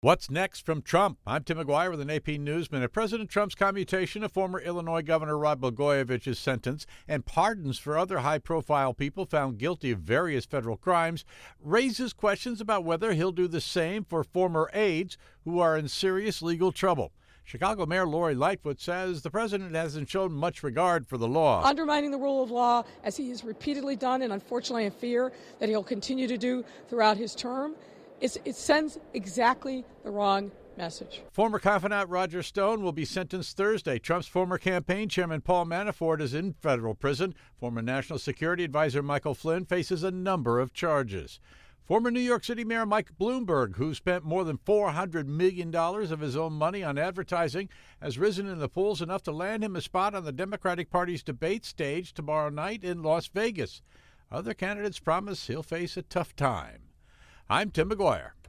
What's next from Trump? I'm Tim McGuire with an AP News Minute. President Trump's commutation of former Illinois Governor Rod Blagojevich's sentence and pardons for other high-profile people found guilty of various federal crimes raises questions about whether he'll do the same for former aides who are in serious legal trouble. Chicago Mayor Lori Lightfoot says the president hasn't shown much regard for the law. Undermining the rule of law, as he has repeatedly done, and unfortunately I fear that he'll continue to do throughout his term, it sends exactly the wrong message. Former confidant Roger Stone will be sentenced Thursday. Trump's former campaign chairman Paul Manafort is in federal prison. Former National Security Advisor Michael Flynn faces a number of charges. Former New York City Mayor Mike Bloomberg, who spent more than $400 million of his own money on advertising, has risen in the polls enough to land him a spot on the Democratic Party's debate stage tomorrow night in Las Vegas. Other candidates promise he'll face a tough time. I'm Tim McGuire.